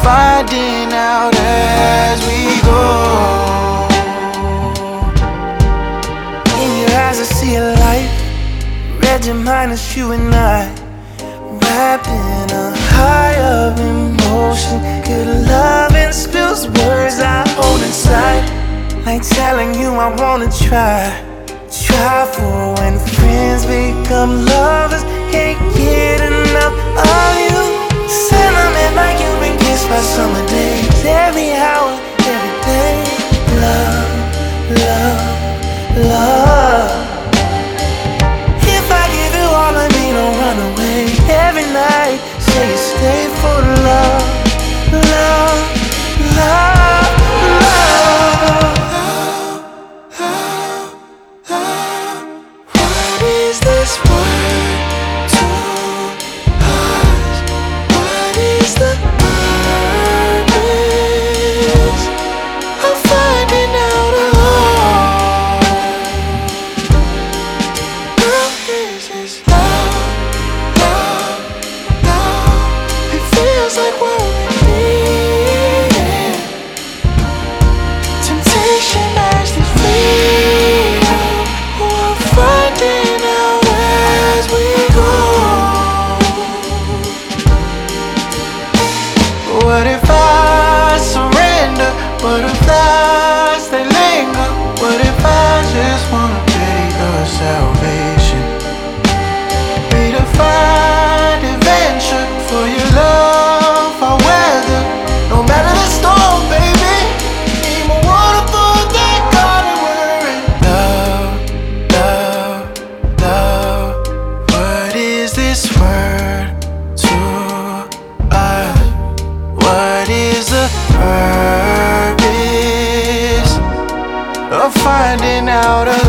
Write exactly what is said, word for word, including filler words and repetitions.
finding out as we go. In your eyes I see a light, read your mind, it's you and I, wrapped in a high of emotion. Good loving spills words I hold inside, like telling you I wanna try. Try for when friends become lovers. Can't get enough of you. Sentiment like you've been kissed by summer days. Every hour, every day. Love, love, love. If I give you all of me, don't run away. Every night, say you stay for love, love, love. What if I surrender? What if lies they linger? What if I just wanna pay your salvation? Redefined adventure for your love, I'll weather no matter the storm, baby. Need my waterfall that got it worrying. Love, love, love. What is this word to us? What is the purpose of finding out?